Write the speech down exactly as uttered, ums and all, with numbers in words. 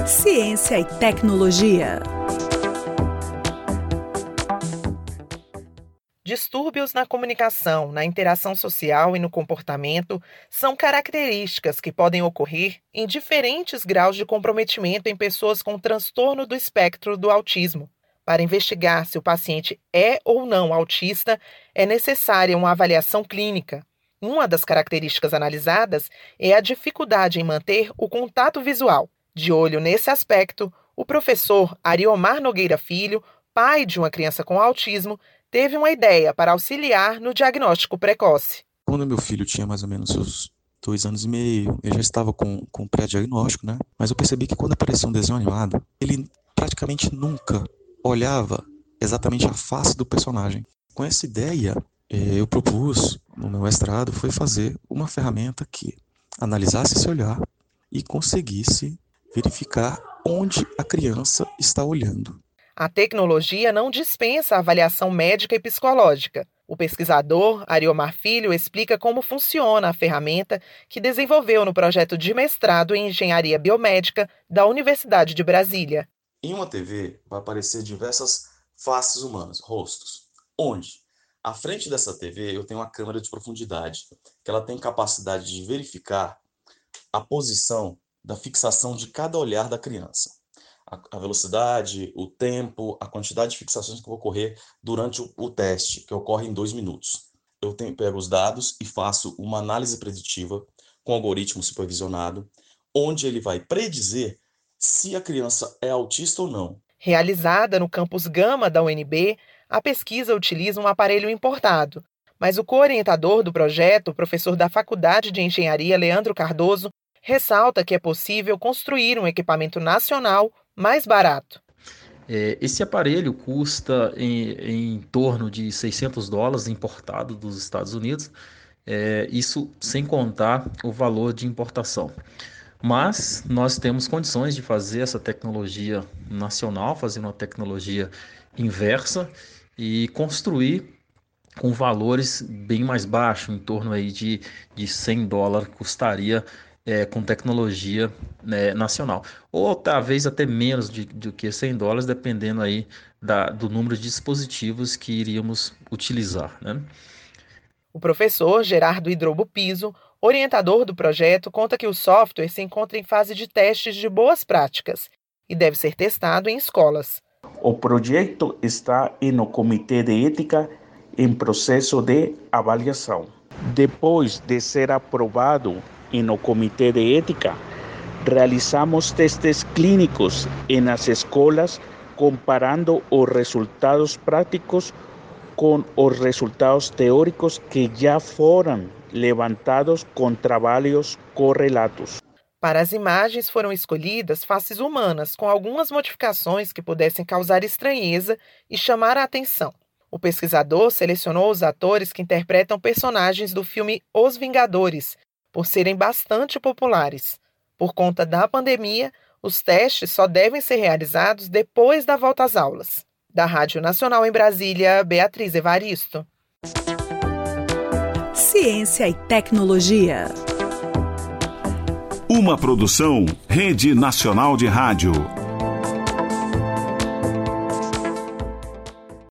Ciência e tecnologia. Distúrbios na comunicação, na interação social e no comportamento são características que podem ocorrer em diferentes graus de comprometimento em pessoas com transtorno do espectro do autismo. Para investigar se o paciente é ou não autista, é necessária uma avaliação clínica. Uma das características analisadas é a dificuldade em manter o contato visual. De olho nesse aspecto, o professor Ariomar Nogueira Filho, pai de uma criança com autismo, teve uma ideia para auxiliar no diagnóstico precoce. Quando meu filho tinha mais ou menos seus dois anos e meio, eu já estava com, com pré-diagnóstico, né? Mas eu percebi que quando aparecia um desenho animado, ele praticamente nunca olhava exatamente a face do personagem. Com essa ideia, eu propus, no meu mestrado, foi fazer uma ferramenta que analisasse esse olhar e conseguisse verificar onde a criança está olhando. A tecnologia não dispensa a avaliação médica e psicológica. O pesquisador Ariomar Filho explica como funciona a ferramenta que desenvolveu no projeto de mestrado em Engenharia Biomédica da Universidade de Brasília. Em uma T V vai aparecer diversas faces humanas, rostos, onde, à frente dessa T V, eu tenho uma câmera de profundidade, que ela tem capacidade de verificar a posição da fixação de cada olhar da criança. A velocidade, o tempo, a quantidade de fixações que vão ocorrer durante o, o teste, que ocorre em dois minutos. Eu tenho, pego os dados e faço uma análise preditiva com algoritmo supervisionado, onde ele vai predizer se a criança é autista ou não. Realizada no campus Gama da U N B, a pesquisa utiliza um aparelho importado, mas o co-orientador do projeto, o professor da Faculdade de Engenharia, Leandro Cardoso, ressalta que é possível construir um equipamento nacional mais barato. É, esse aparelho custa em, em torno de seiscentos dólares importado dos Estados Unidos, é, isso sem contar o valor de importação. Mas nós temos condições de fazer essa tecnologia nacional, fazer uma tecnologia inversa e construir com valores bem mais baixos, em torno aí de, de cem dólares custaria É, com tecnologia né, nacional, ou talvez até menos de, do que cem dólares, dependendo aí da, do número de dispositivos que iríamos utilizar, né? O professor Gerardo Hidrobo Piso, orientador do projeto, conta que o software se encontra em fase de testes de boas práticas e deve ser testado em escolas. O projeto está no Comitê de Ética em processo de avaliação. Depois de ser aprovado no Comitê de Ética, realizamos testes clínicos nas escolas, comparando os resultados práticos com os resultados teóricos que já foram levantados com trabalhos correlatos. Para as imagens foram escolhidas faces humanas com algumas modificações que pudessem causar estranheza e chamar a atenção. O pesquisador selecionou os atores que interpretam personagens do filme Os Vingadores, por serem bastante populares. Por conta da pandemia, os testes só devem ser realizados depois da volta às aulas. Da Rádio Nacional em Brasília, Beatriz Evaristo. Ciência e tecnologia. Uma produção Rede Nacional de Rádio.